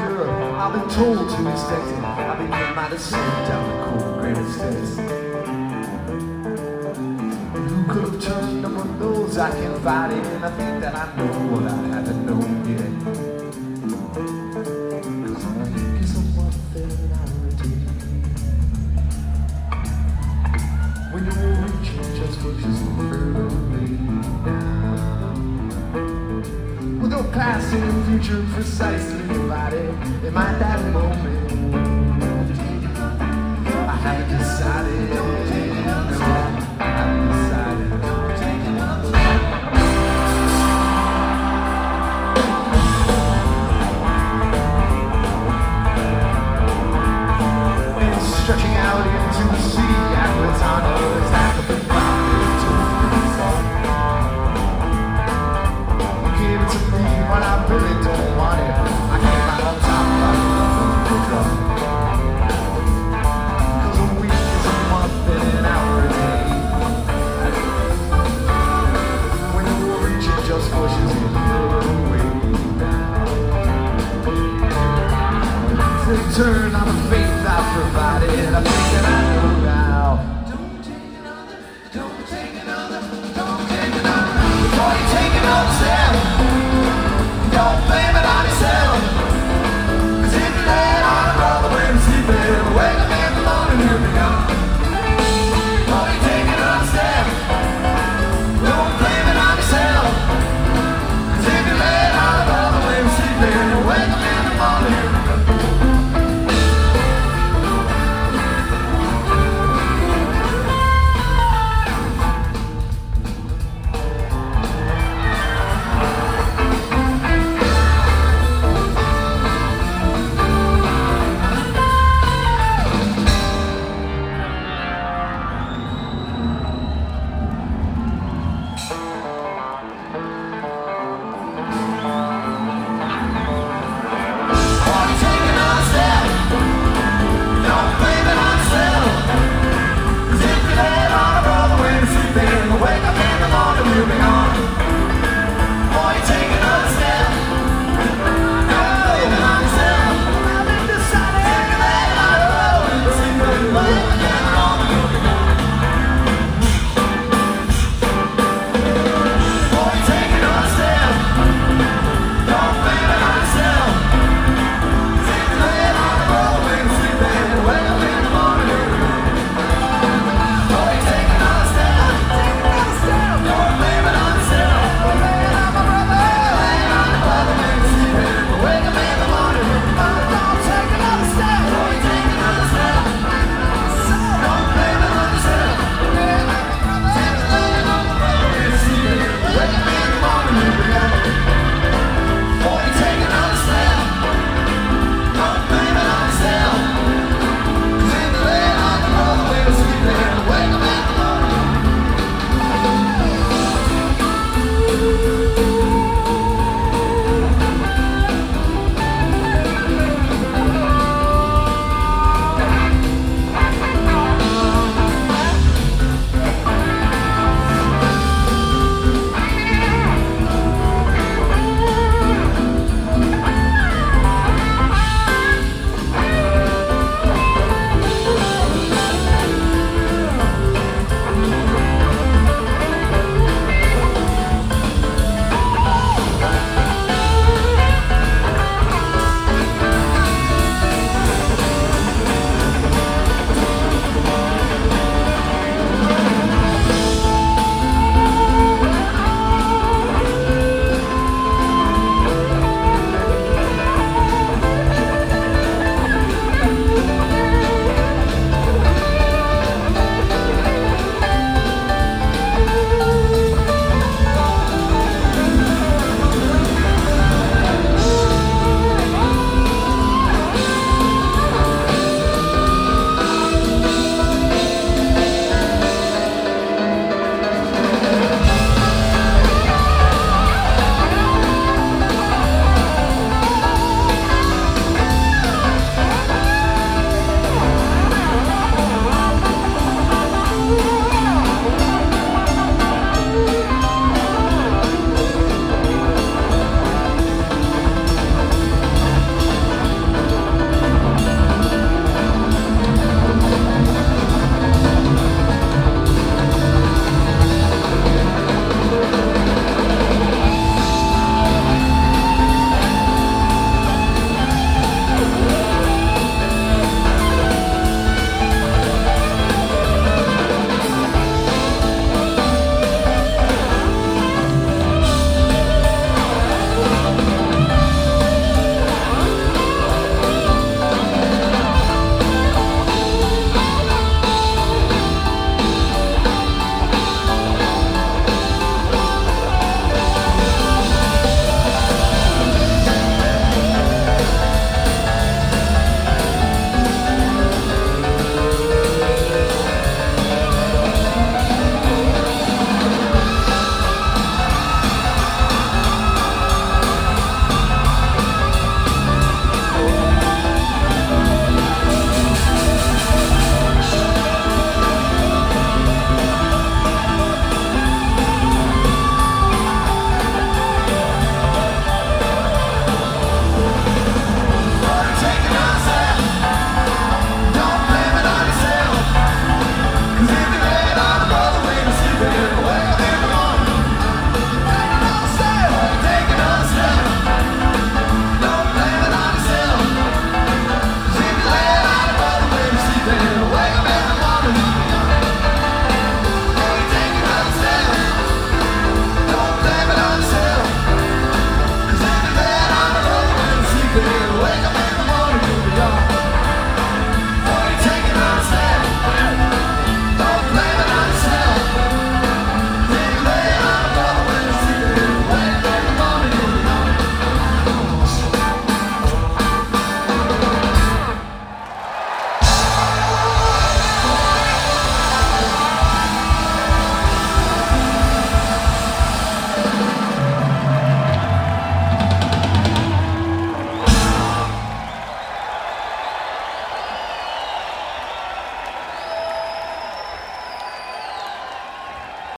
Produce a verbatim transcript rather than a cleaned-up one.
girl, I've been told to expect it. I've been getting my descent down the cold granite stairs. And who could have turned up on those I confided in? I think that I know what I haven't known yet. Cause I think it's a one thing I retain. When you're reaching just pushes further away down. With no past and future precisely divided in my that moment, I haven't decided. No, I haven't decided. And stretching out into the sea, Aquitano is half of the pocket to myself. You give it to me when I really don't want it. I came out on top like nothing to drop. Cause a week is a month and an hour a day. When you're reaching just pushes you way down. They turn on the faith I provided. I think that I know now. Don't take another, don't take another, don't take another. Before you take another step, don't